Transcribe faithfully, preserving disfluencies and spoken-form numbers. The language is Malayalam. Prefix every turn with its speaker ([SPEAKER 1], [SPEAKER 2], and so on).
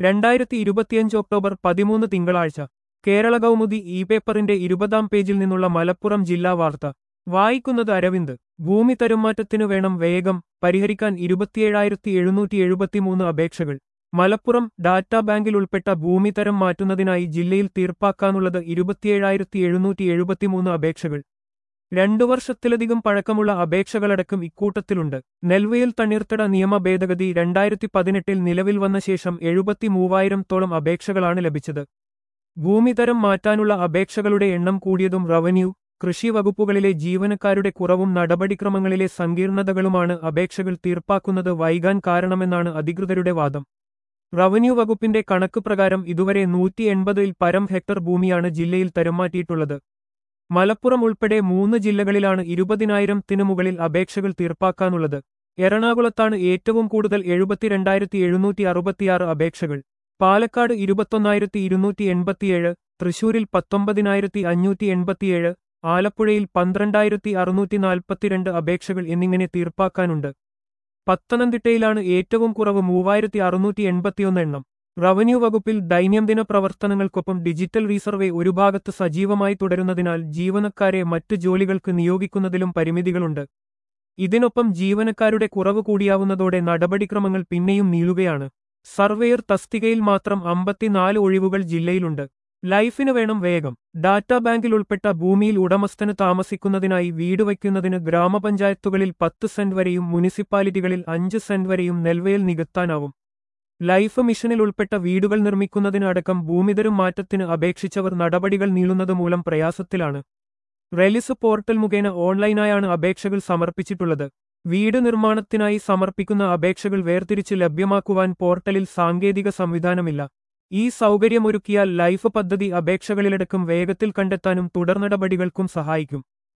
[SPEAKER 1] രണ്ടായിരത്തി ഇരുപത്തിയഞ്ച് ഒക്ടോബർ പതിമൂന്ന് തിങ്കളാഴ്ച കേരള കൗമുദി ഇ പേപ്പറിന്റെ ഇരുപതാം പേജിൽ നിന്നുള്ള മലപ്പുറം ജില്ലാ വാർത്ത വായിക്കുന്നത് അരവിന്ദ്. ഭൂമി തരംമാറ്റത്തിനു വേണം വേഗം, പരിഹരിക്കാൻ ഇരുപത്തിയേഴായിരത്തി എഴുന്നൂറ്റി എഴുപത്തിമൂന്ന് അപേക്ഷകൾ. മലപ്പുറം ഡാറ്റാ ബാങ്കിൽ ഉൾപ്പെട്ട ഭൂമി തരം മാറ്റുന്നതിനായി ജില്ലയിൽ തീർപ്പാക്കാനുള്ളത് ഇരുപത്തിയേഴായിരത്തി എഴുന്നൂറ്റി എഴുപത്തിമൂന്ന് അപേക്ഷകൾ. രണ്ടു വർഷത്തിലധികം പഴക്കമുള്ള അപേക്ഷകളടക്കം ഇക്കൂട്ടത്തിലുണ്ട്. നെൽവയൽ തണ്ണീർത്തട നിയമ ഭേദഗതി രണ്ടായിരത്തി പതിനെട്ടിൽ നിലവിൽ വന്ന ശേഷം എഴുപത്തി മൂവായിരത്തോളം അപേക്ഷകളാണ് ലഭിച്ചത്. ഭൂമി തരം മാറ്റാനുള്ള അപേക്ഷകളുടെ എണ്ണം കൂടിയതും റവന്യൂ, കൃഷി വകുപ്പുകളിലെ ജീവനക്കാരുടെ കുറവും നടപടിക്രമങ്ങളിലെ സങ്കീർണതകളുമാണ് അപേക്ഷകൾ തീർപ്പാക്കുന്നത് വൈകാൻ കാരണമെന്നാണ് അധികൃതരുടെ വാദം. റവന്യൂ വകുപ്പിന്റെ കണക്ക് പ്രകാരം ഇതുവരെ നൂറ്റി എൺപതിൽ പരം ഹെക്ടർ ഭൂമിയാണ് ജില്ലയിൽ തരംമാറ്റിയിട്ടുള്ളത്. മലപ്പുറം ഉൾപ്പെടെ മൂന്ന് ജില്ലകളിലാണ് ഇരുപതിനായിരത്തിനു മുകളിൽ അപേക്ഷകൾ തീർപ്പാക്കാനുള്ളത്. എറണാകുളത്താണ് ഏറ്റവും കൂടുതൽ എഴുപത്തിരണ്ടായിരത്തി എഴുന്നൂറ്റി അറുപത്തിയാറ് അപേക്ഷകൾ. പാലക്കാട് ഇരുപത്തൊന്നായിരത്തി ഇരുന്നൂറ്റി എൺപത്തിയേഴ്, തൃശൂരിൽ പത്തൊമ്പതിനായിരത്തി അഞ്ഞൂറ്റി എൺപത്തിയേഴ്, ആലപ്പുഴയിൽ പന്ത്രണ്ടായിരത്തി അറുന്നൂറ്റി നാൽപ്പത്തിരണ്ട് അപേക്ഷകൾ എന്നിങ്ങനെ തീർപ്പാക്കാനുണ്ട്. പത്തനംതിട്ടയിലാണ് ഏറ്റവും കുറവ് മൂവായിരത്തി അറുന്നൂറ്റി എൺപത്തിയൊന്ന് എണ്ണം. റവന്യൂ വകുപ്പിൽ ദൈനംദിന പ്രവർത്തനങ്ങൾക്കൊപ്പം ഡിജിറ്റൽ റീസർവേ ഒരു ഭാഗത്ത് സജീവമായി തുടരുന്നതിനാൽ ജീവനക്കാരെ മറ്റ് ജോലികൾക്ക് നിയോഗിക്കുന്നതിലും പരിമിതികളുണ്ട്. ഇതിനൊപ്പം ജീവനക്കാരുടെ കുറവ് കൂടിയാവുന്നതോടെ നടപടിക്രമങ്ങൾ പിന്നെയും നീളുകയാണ്. സർവേയർ തസ്തികയിൽ മാത്രം അമ്പത്തിനാല് ഒഴിവുകൾ ജില്ലയിലുണ്ട്. ലൈഫിന് വേണം വേഗം. ഡാറ്റാ ബാങ്കിൽ ഉൾപ്പെട്ട ഭൂമിയിൽ ഉടമസ്ഥന് താമസിക്കുന്നതിനായി വീട് വയ്ക്കുന്നതിന് ഗ്രാമപഞ്ചായത്തുകളിൽ പത്ത് സെന്റ് വരെയും മുനിസിപ്പാലിറ്റികളിൽ അഞ്ച് സെന്റ് വരെയും നെൽവയൽ നികത്താനാവും. ലൈഫ് മിഷനിൽ ഉൾപ്പെട്ട വീടുകൾ നിർമ്മിക്കുന്നതിന് അടക്കം ഭൂമിതരം മാറ്റത്തിന് അപേക്ഷിച്ചവർ നടപടികൾ നീളുന്നത് മൂലം പ്രയാസത്തിലാണ്. റെലിസ് പോർട്ടൽ മുഖേന ഓൺലൈനായാണ് അപേക്ഷകൾ സമർപ്പിച്ചിട്ടുള്ളത്. വീട് നിർമ്മാണത്തിനായി സമർപ്പിക്കുന്ന അപേക്ഷകൾ വേർതിരിച്ച് ലഭ്യമാക്കുവാൻ പോർട്ടലിൽ സാങ്കേതിക സംവിധാനമില്ല. ഈ സൗകര്യമൊരുക്കിയാൽ ലൈഫ് പദ്ധതി അപേക്ഷകളിലടക്കം വേഗത്തിൽ കണ്ടെത്താനും തുടർനടപടികൾക്കും സഹായിക്കും.